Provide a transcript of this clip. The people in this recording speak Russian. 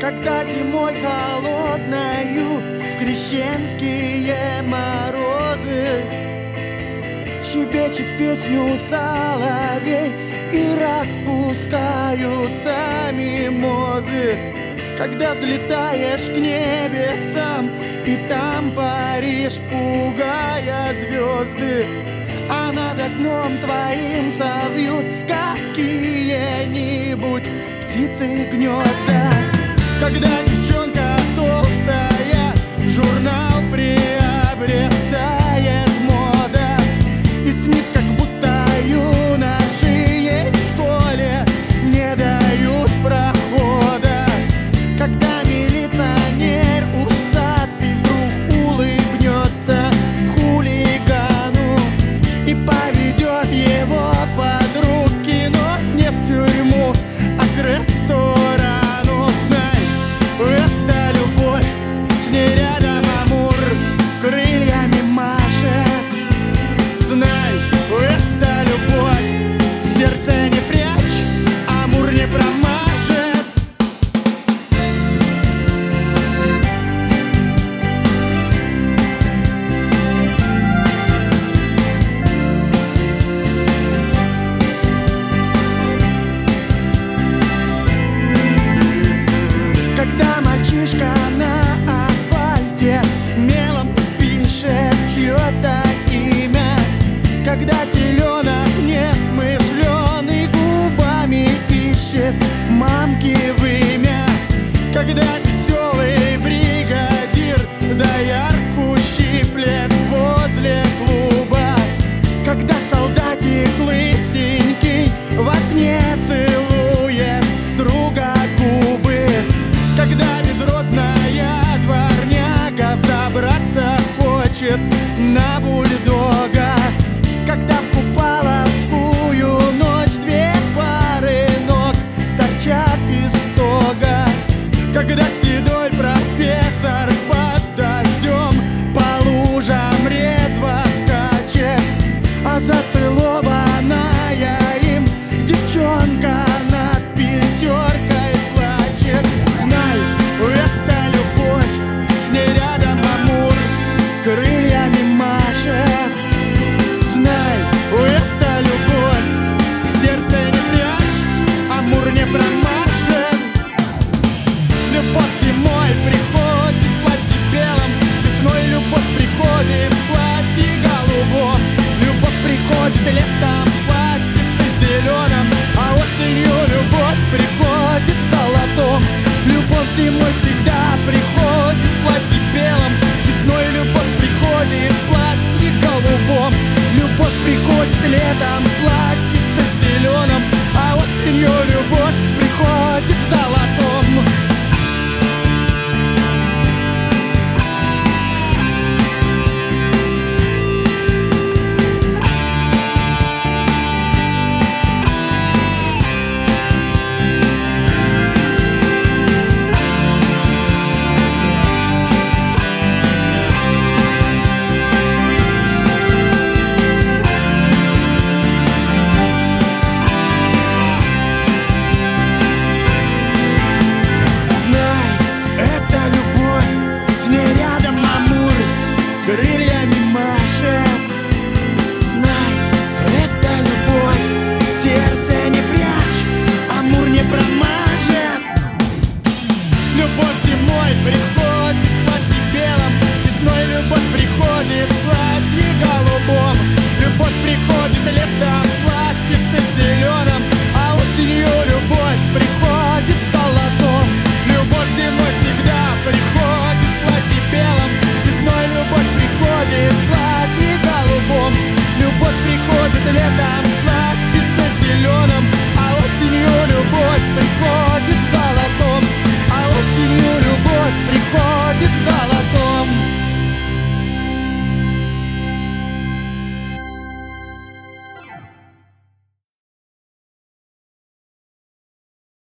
Когда зимой холодною в крещенские морозы щебечет песню соловей и распускаются мимозы. Когда взлетаешь к небесам и там паришь, пугая звезды, а над окном твоим совьют какие-нибудь птицы гнезда. Когда девчонка толстая журнал приобретает мода и снит, как будто юноши ей в школе не дают прохода. Когда милиционер усатый вдруг улыбнется хулигану и поведет его под руки, но не в тюрьму, а к ресторану. Знай, это любовь, с ней рядом Амур крыльями машет. Знай, это любовь, сердце не прячь, Амур не промажет. Когда мальчишка на асфальте мелом пишет чье-то имя, когда теленок несмышленый губами ищет мамки вымя, когда